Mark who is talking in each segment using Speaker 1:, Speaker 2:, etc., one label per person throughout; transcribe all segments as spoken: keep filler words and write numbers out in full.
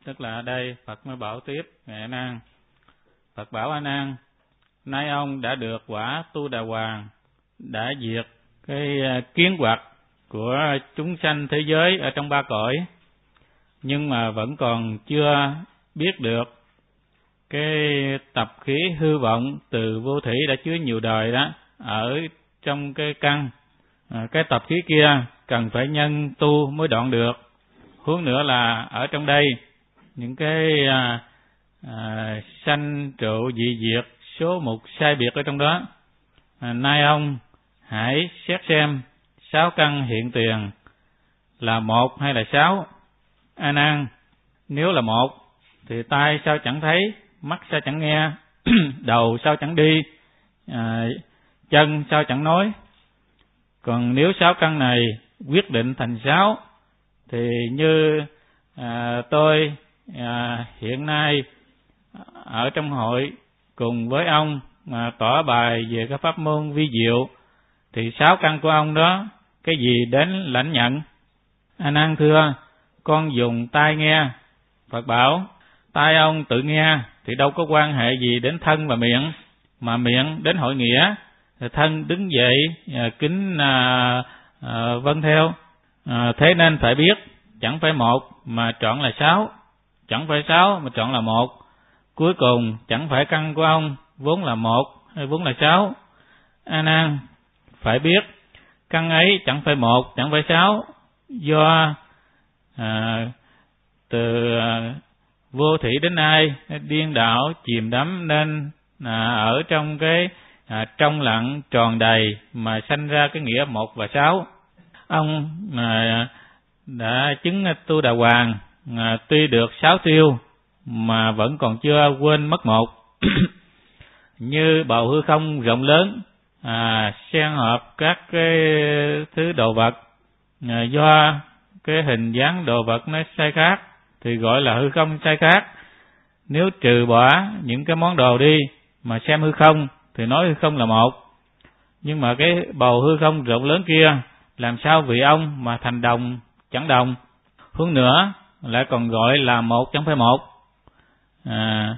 Speaker 1: Tức là ở đây Phật mới bảo tiếp ngài A Nan. Phật bảo A Nan, nay ông đã được quả Tu Đà Hoàng, đã diệt cái kiến hoặc của chúng sanh thế giới ở trong ba cõi, nhưng mà vẫn còn chưa biết được cái tập khí hư vọng từ vô thủy đã chứa nhiều đời đó ở trong cái căn. À, cái tập khí kia cần phải nhân tu mới đoạn được. Huống nữa là ở trong đây những cái à, à, sanh trụ dị diệt số mục sai biệt ở trong đó. À, nay ông hãy xét xem sáu căn hiện tiền là một hay là sáu. A Nan, nếu là một thì tai sao chẳng thấy, mắt sao chẳng nghe, đầu sao chẳng đi, à, chân sao chẳng nói. Còn nếu sáu căn này quyết định thành sáu thì như à, tôi à, hiện nay ở trong hội cùng với ông mà tỏ bài về cái pháp môn vi diệu, thì sáu căn của ông đó cái gì đến lãnh nhận? A Nan thưa, con dùng tai nghe. Phật bảo, tai ông tự nghe thì đâu có quan hệ gì đến thân và miệng, mà miệng đến hội nghĩa, thân đứng dậy à, kính à, à, vâng theo. À, thế nên phải biết, chẳng phải một mà chọn là sáu, chẳng phải sáu mà chọn là một. Cuối cùng chẳng phải căn của ông vốn là một hay vốn là sáu. A Nan, phải biết căn ấy chẳng phải một, chẳng phải sáu, do à, từ à, vô thủy đến nay điên đảo chìm đắm nên à, ở trong cái à, trong lặng tròn đầy mà sanh ra cái nghĩa một và sáu. Ông à, đã chứng Tu Đà Hoàng, à, tuy được sáu tiêu mà vẫn còn chưa quên mất một. Như bầu hư không rộng lớn à, xen hợp các cái thứ đồ vật, à, do cái hình dáng đồ vật nó sai khác thì gọi là hư không sai khác. Nếu trừ bỏ những cái món đồ đi mà xem hư không thì nói hư không là một. Nhưng mà cái bầu hư không rộng lớn kia làm sao vì ông mà thành đồng chẳng đồng. Hơn nữa lại còn gọi là một chẳng phải một. À,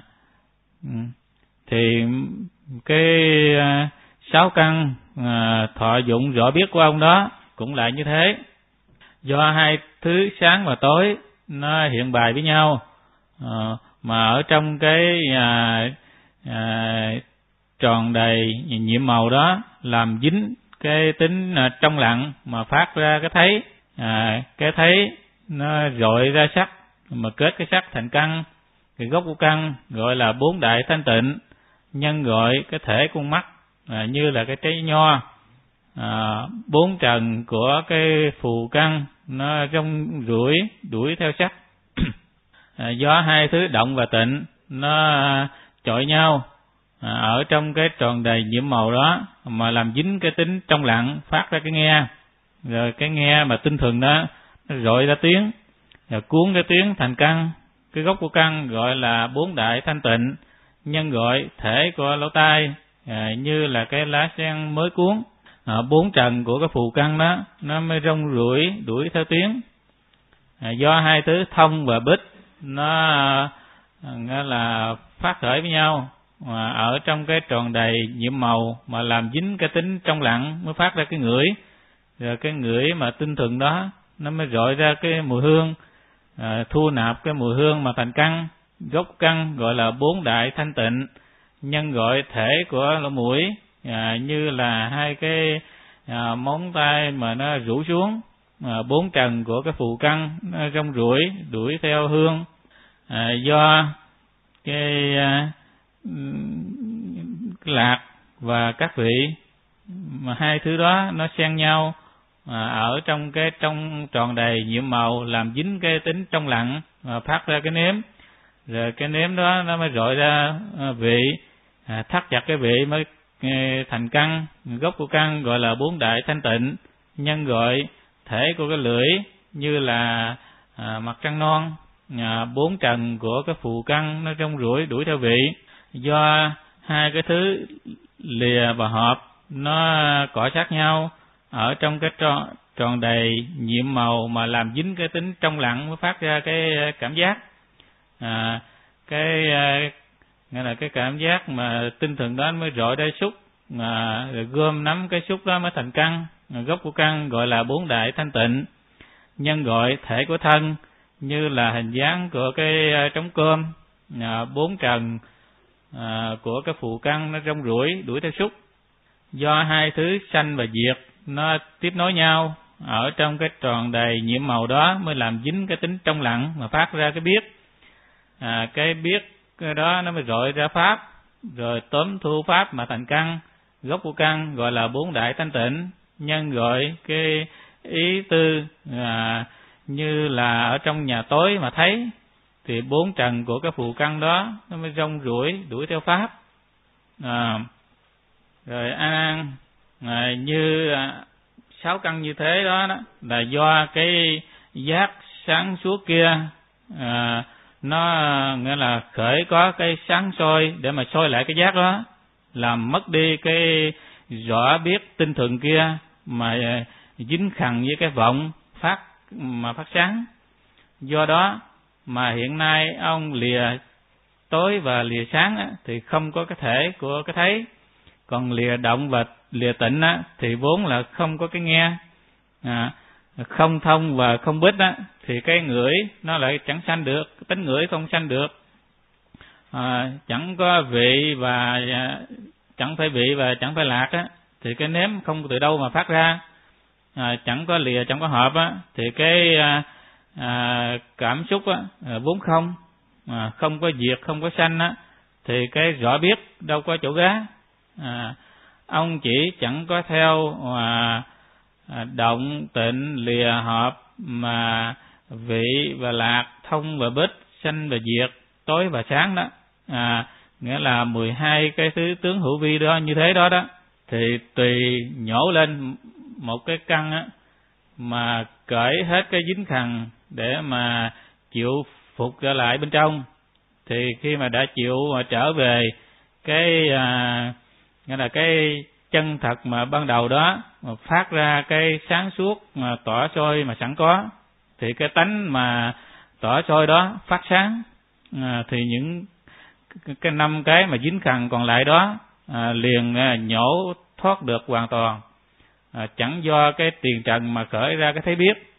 Speaker 1: thì cái à, sáu căn à, thọ dụng rõ biết của ông đó cũng lại như thế. Do hai thứ sáng và tối nó hiện bài với nhau, à, mà ở trong cái à, à, tròn đầy nhiệm màu đó làm dính cái tính à, trong lặng mà phát ra cái thấy. À, cái thấy nó rọi ra sắc mà kết cái sắc thành căn. Cái gốc của căn gọi là bốn đại thanh tịnh, nhân gọi cái thể con mắt à, như là cái trái nho. À, bốn trần của cái phù căn nó rong ruổi đuổi theo sắc. À, do hai thứ động và tịnh nó chọi nhau à, ở trong cái tròn đầy nhiễm màu đó mà làm dính cái tính trong lặng phát ra cái nghe. Rồi cái nghe mà tinh thường đó nó rọi ra tiếng, rồi cuốn cái tiếng thành căn. Cái gốc của căn gọi là bốn đại thanh tịnh, nhân gọi thể của lỗ tai à, như là cái lá sen mới cuốn. À, bốn trần của cái phù căn đó nó mới rong ruổi đuổi theo tiếng. À, do hai thứ thông và bích nó à, nghĩa là phát khởi với nhau mà ở trong cái tròn đầy nhiệm màu mà làm dính cái tính trong lặng mới phát ra cái ngửi. Rồi cái ngửi mà tinh thuần đó nó mới rọi ra cái mùi hương, à, thu nạp cái mùi hương mà thành căn. Gốc căn gọi là bốn đại thanh tịnh, nhân gọi thể của lỗ mũi à, như là hai cái à, móng tay mà nó rủ xuống. À, bốn trần của cái phù căn nó rong ruổi đuổi theo hương. À, do cái, à, cái lạc và các vị mà hai thứ đó nó xen nhau à, ở trong cái trong tròn đầy nhiệm màu làm dính cái tính trong lặng và phát ra cái nếm. Rồi cái nếm đó nó mới rọi ra vị, à, thắt chặt cái vị mới thành căn. Gốc của căn gọi là bốn đại thanh tịnh, nhân gọi thể của cái lưỡi như là à, mặt trăng non. À, bốn trần của cái phù căn nó rong ruổi đuổi theo vị, do hai cái thứ lìa và hợp nó cọ sát nhau ở trong cái tròn, tròn đầy nhiệm màu mà làm dính cái tính trong lặng mới phát ra cái cảm giác. à, cái nghĩa là cái cảm giác mà tinh thần đó mới rọi ra xúc, mà rồi gom nắm cái xúc đó mới thành căn. Gốc của căn gọi là bốn đại thanh tịnh, nhân gọi thể của thân như là hình dáng của cái trống cơm, à, bốn trần à, của cái phù căn nó rong ruổi đuổi theo xúc. Do hai thứ sanh và diệt nó tiếp nối nhau ở trong cái tròn đầy nhiễm màu đó mới làm dính cái tính trong lặng mà phát ra cái biết. À, cái biết cái đó nó mới rọi ra pháp, rồi tóm thu pháp mà thành căn. Gốc của căn gọi là bốn đại thanh tịnh, nhân gọi cái ý tư à, như là ở trong nhà tối mà thấy, thì bốn trần của cái phù căn đó nó mới rong ruổi đuổi theo pháp. À, rồi A Nan à, như à, sáu căn như thế đó, đó là do cái giác sáng suốt kia à, nó nghĩa là khởi có cái sáng soi để mà soi lại cái giác đó, làm mất đi cái rõ biết tinh thuần kia mà dính khằng với cái vọng phát mà phát sáng. Do đó mà hiện nay ông lìa tối và lìa sáng á, thì không có cái thể của cái thấy, còn lìa động và lìa tịnh á, thì vốn là không có cái nghe, à, không thông và không biết á, thì cái ngửi nó lại chẳng sanh được, cái tính ngửi không sanh được, à, chẳng có vị và chẳng phải vị và chẳng phải lạc á, thì cái nếm không từ đâu mà phát ra, à, chẳng có lìa chẳng có hợp á, thì cái à, à, cảm xúc á, vốn không, à, không có diệt không có sanh á, thì cái rõ biết đâu có chỗ gá. À, ông chỉ chẳng có theo à, à, động tịnh lìa hợp mà vị và lạc, thông và bích, sanh và diệt, tối và sáng đó, à, nghĩa là mười hai cái thứ tướng hữu vi đó như thế đó đó, thì tùy nhổ lên một cái căn á, mà cởi hết cái dính khằng để mà chịu phục trở lại bên trong, thì khi mà đã chịu mà trở về cái à, nghĩa là cái chân thật mà ban đầu đó, mà phát ra cái sáng suốt mà tỏa soi mà sẵn có, thì cái tánh mà tỏa soi đó phát sáng, à, thì những cái năm cái mà dính khằng còn lại đó à, liền à, nhổ thoát được hoàn toàn, à, chẳng do cái tiền trần mà khởi ra cái thấy biết,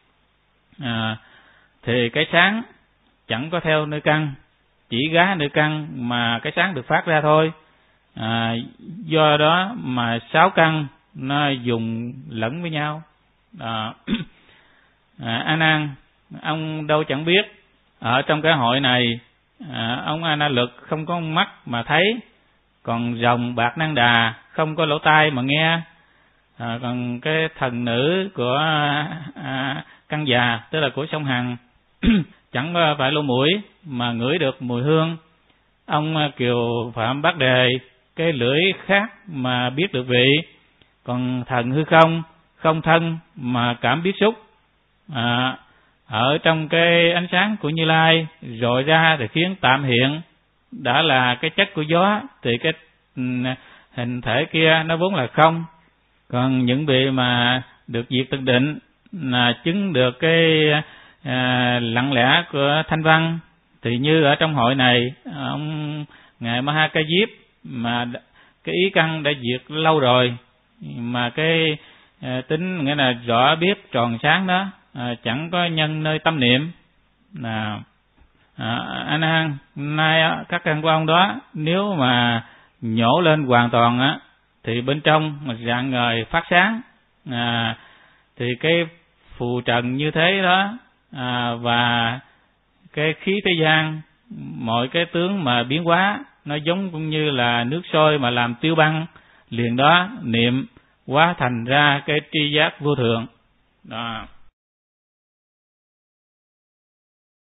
Speaker 1: à, thì cái sáng chẳng có theo nơi căn, chỉ gá nơi căn mà cái sáng được phát ra thôi. À, do đó mà sáu căn nó dùng lẫn với nhau. À, à, A Nan, ông đâu chẳng biết ở trong cái hội này, à, ông A Na Lực không có mắt mà thấy, còn rồng bạc năng đà không có lỗ tai mà nghe, à, còn cái thần nữ của à, căn già tức là của sông Hằng chẳng phải lỗ mũi mà ngửi được mùi hương. Ông Kiều Phạm Bát Đề cái lưỡi khác mà biết được vị, còn thần hư không không thân mà cảm biết xúc, à, ở trong cái ánh sáng của Như Lai rọi ra thì khiến tạm hiện đã là cái chất của gió, thì cái hình thể kia nó vốn là không. Còn những vị mà được diệt từng định là chứng được cái à, lặng lẽ của thanh văn, thì như ở trong hội này ông ngài Maha Ca Diếp mà cái ý căn đã diệt lâu rồi, mà cái à, tính nghĩa là rõ biết tròn sáng đó, à, chẳng có nhân nơi tâm niệm. Nào à, A Nan, nay các căn của ông đó nếu mà nhổ lên hoàn toàn á, thì bên trong mà rạng ngời phát sáng, à, thì cái phù trần như thế đó, à, và cái khí thế gian mọi cái tướng mà biến hóa nó giống cũng như là nước sôi mà làm tiêu băng, liền đó niệm hóa thành ra cái tri giác vô thượng đó.